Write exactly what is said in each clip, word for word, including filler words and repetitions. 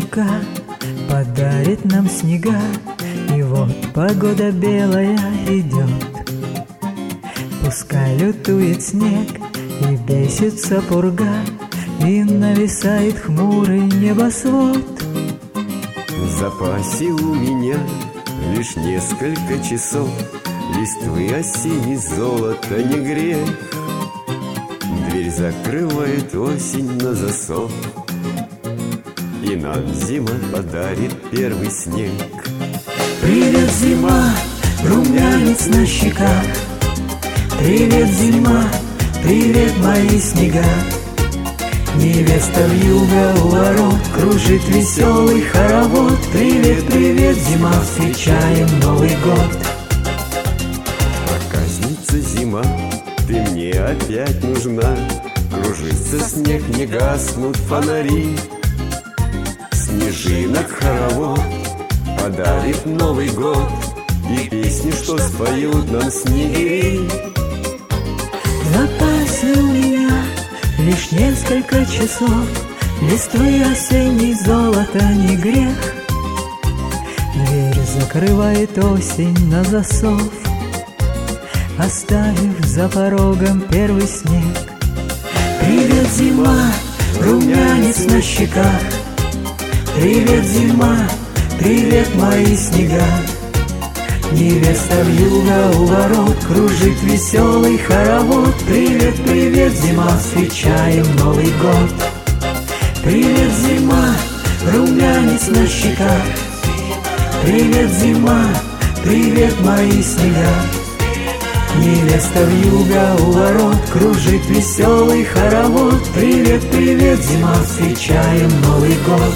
река подарит нам снега, и вот погода белая идет. Пускай лютует снег и бесится пурга, и нависает хмурый небосвод. В запасе у меня лишь несколько часов, листвы осенней золото не грех. Дверь закрывает осень на засов, и нам зима подарит первый снег. Привет, зима, румянец на щеках. Привет, зима, привет, мои снега. Невеста вьюга у ворот, кружит веселый хоровод. Привет, привет, зима, встречаем Новый год. Проказница зима, ты мне опять нужна. Кружится снег, не гаснут фонари. Снежинок хоровод подарит Новый год, и песни, что споют нам снегири. В запасе у меня лишь несколько часов, листвы осенней золото не грех. Дверь закрывает осень на засов, оставив за порогом первый снег. Привет, зима, румянец на щеках. Привет, зима, привет, мои снега. Невеста вьюга у ворот, кружит веселый хоровод. Привет, привет, зима, встречаем Новый год. Привет, зима, румянец на щеках. Привет, зима, привет, мои снега. Невеста вьюга у ворот, кружит веселый хоровод. Привет, привет, зима, встречаем Новый год.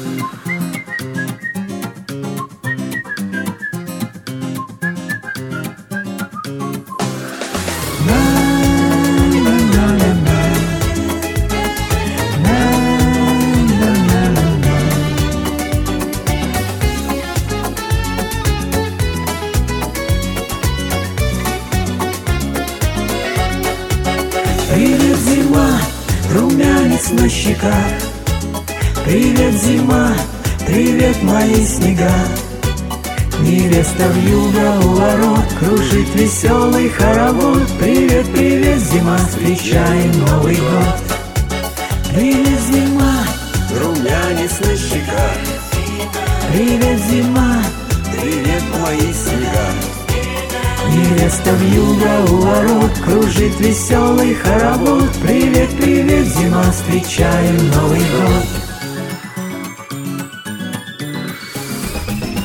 Привет, зима, румянец на щеках. Привет, зима, привет, мои снега. Невеста вьюга у ворот, кружит веселый хоровод. Привет, привет, зима, встречаем Новый год. Привет, зима, Румянец на щеках. привет, зима, Привет, мои снега. невеста вьюга у ворот, кружит веселый хоровод. Привет, привет, зима, встречаем Новый год.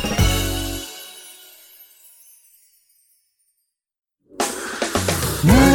На